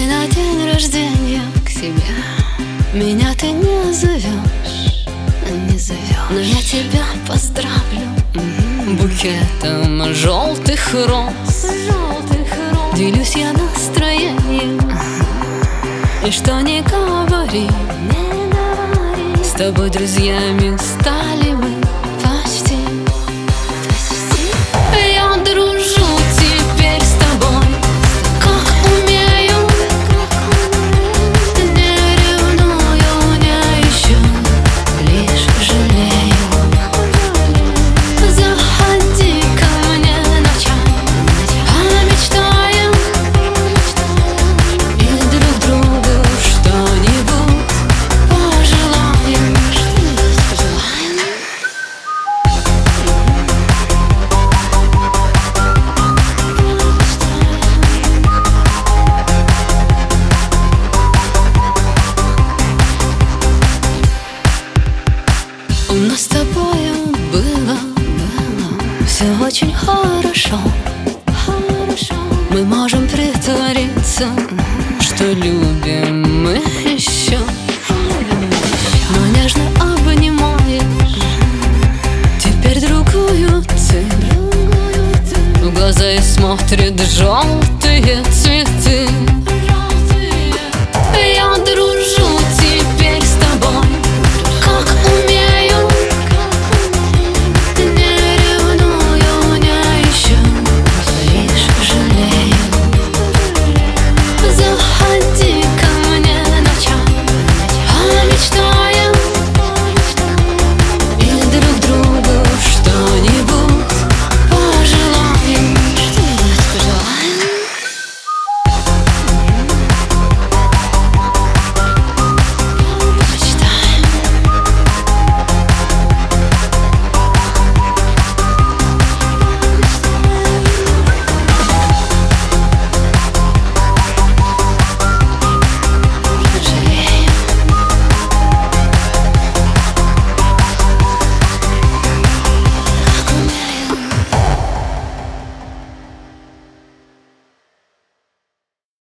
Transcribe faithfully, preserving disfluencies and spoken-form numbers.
Если на день рождения к себе меня ты не зовешь, не зовешь, но я тебя поздравлю букетом желтых роз. Делюсь я настроением, и что не говори, с тобой друзьями стали мы почти. Я дружу теперь с тобой, как умею, не ревную, не ищу, лишь жалею. Заходи ко мне на чай, а мечтаем, и друг другу что-нибудь пожелаем. У нас с тобою было, было все очень хорошо, хорошо. Мы можем притвориться, что любим мы еще, но нежно обнимаешь теперь другую ты, в глаза и смотрит желтые